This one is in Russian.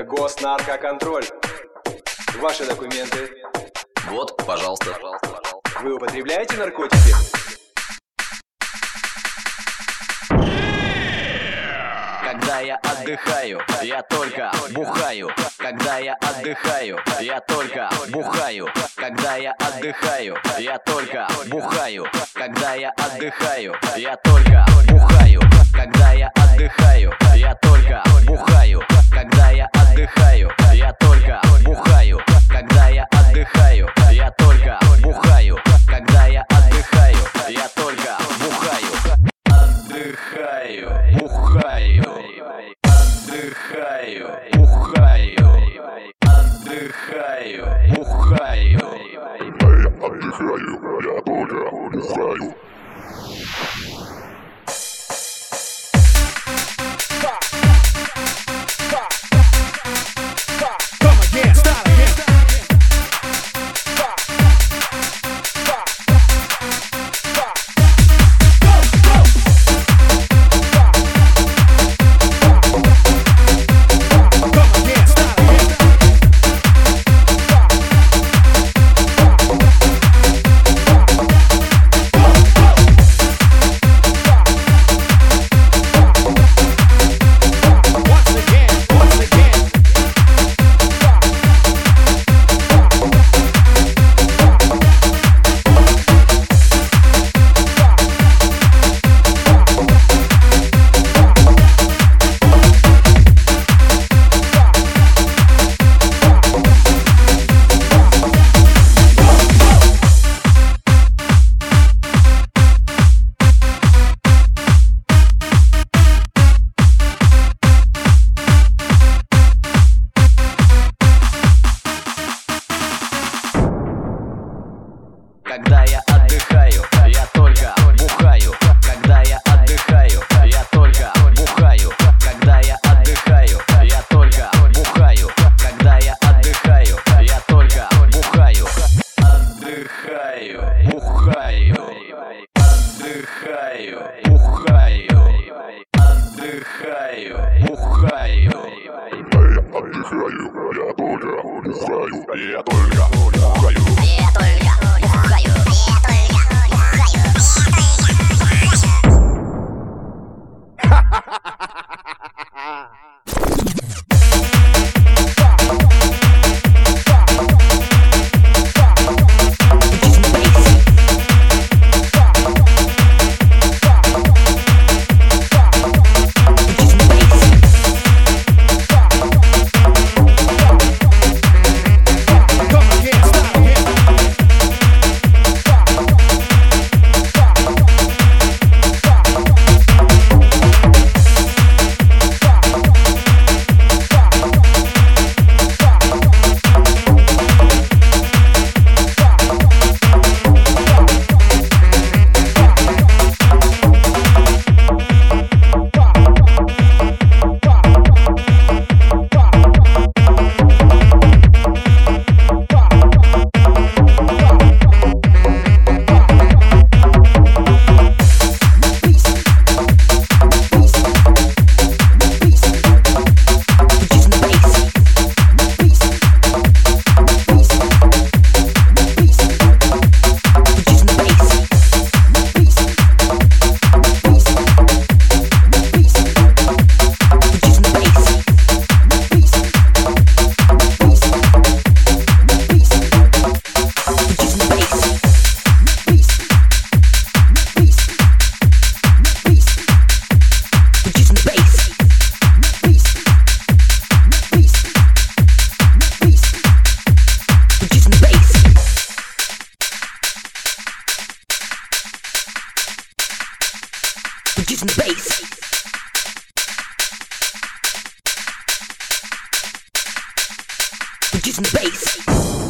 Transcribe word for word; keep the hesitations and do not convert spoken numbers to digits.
Это госнаркоконтроль. Ваши документы. Вот, пожалуйста. Вы употребляете наркотики? Когда я отдыхаю, я только бухаю. Когда я отдыхаю, я только бухаю. Когда я отдыхаю, я только бухаю. Когда я отдыхаю, я только бухаю. Когда я отдыхаю, я только бухаю. Когда я отдыхаю, я только бухаю. Когда я отдыхаю, я только бухаю. Когда я отдыхаю, я только бухаю. Отдыхаю, бухаю. Отдыхаю, бухаю. Отдыхаю, бухаю. Отдыхаю, я только бухаю. Когда я отдыхаю, я только бухаю. Когда я отдыхаю, я только бухаю. Когда я отдыхаю, я только бухаю. Когда я отдыхаю, я только бухаю. Отдыхаю, бухаю. Отдыхаю, бухаю. Отдыхаю, бухаю. Отдыхаю, я только бухаю. Я только бухаю. Я только бухаю. Producing the bass. Producing the bass.